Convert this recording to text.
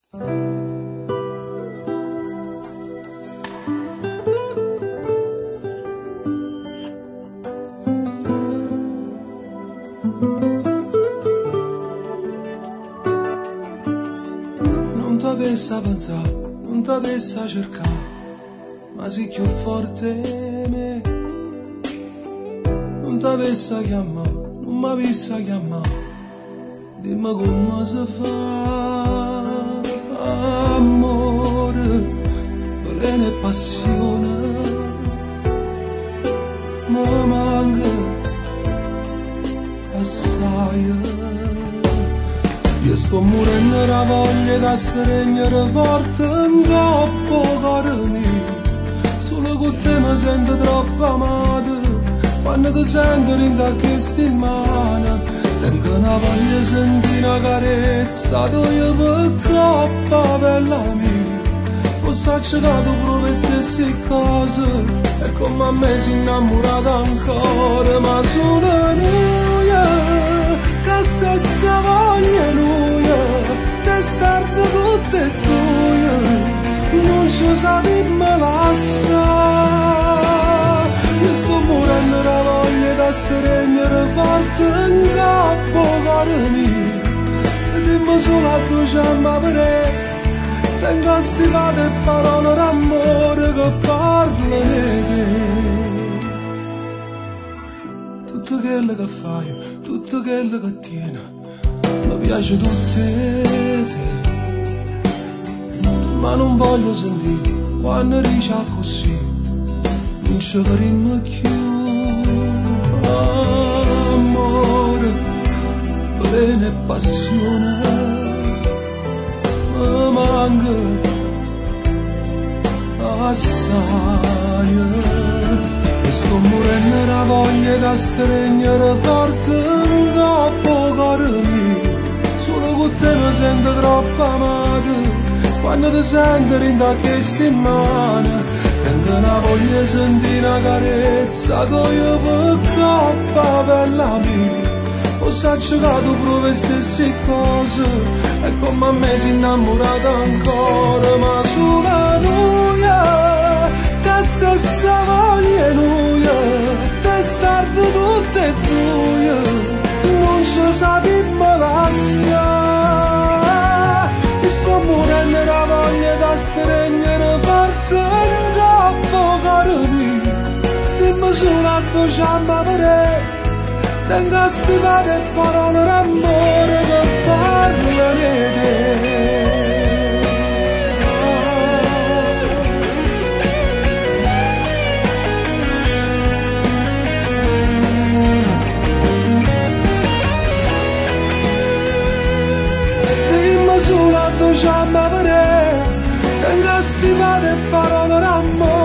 Non t'avesse a pensare, non t'avesse a cercare, ma sei più forte me. Non t'avesse a chiamare, non m'avesse a chiamare, dimmi come si fa. Amore, veleno e passione, mi manca assai. Io sto morendo la voglia da stringere forte in troppo cuore mio. Solo con te mi sento troppo amato, quando ti sento in queste mani. Tengo una voglia di sentire una carezza, tu io per coppa bella mia. Posso accettato pure le stesse cose, e come a me si innamorata ancora, ma sono noi. Che stessa voglia noi, testarde tutte e due, non ci sappiamo lasciare. Io sto morendo la voglia da stringere forte in capo cuore mio, e dimmi solo a tu chiama per te, tengo stimate parole d'amore che parlano di te. Tutto quello che fai, tutto quello che tieni, mi piace tutte te, ma non voglio sentire quando dici così, non ci faremo più. Amore, veleno e passione, mi manca assai. E sto morendo la voglia da stringere forte in capo cuore mio. Solo con te mi sento troppo amato, quando ti sento in queste mani. Tengo una voglia di sentire una carezza, tu io per coppa bella mia. Posso accettato pure le stesse cose, e come a me si innamorata ancora, ma sulla noia. Che stessa voglia noi, testarde tutte e due, non ci sappiamo lasciare. Mi sto morendo la voglia da stringere forte in capo cuore mio, dimmi solo a tu chiama per te, tengo stimate parole d'amore che parlano di te. Sulla tua ciamba per te, tengo stimate parole d'amore